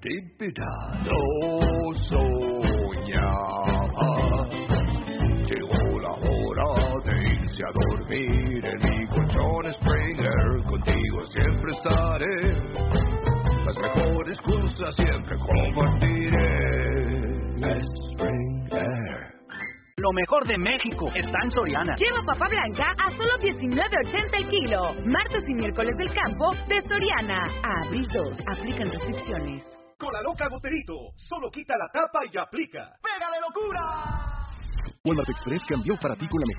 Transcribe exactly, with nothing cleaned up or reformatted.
te invitado soñaba. Llegó la hora de irse a dormir en mi colchón Springer. Contigo siempre estaré. Las mejores cosas siempre compartiré. Springer. Lo mejor de México está en Soriana. Lleva papa blanca a solo diecinueve ochenta el kilo. Martes y miércoles del campo de Soriana. A abril dos. Aplican restricciones. Con la loca Goterito, solo quita la tapa y aplica. ¡Pega de locura! Walmart Express cambió para ti con la mejor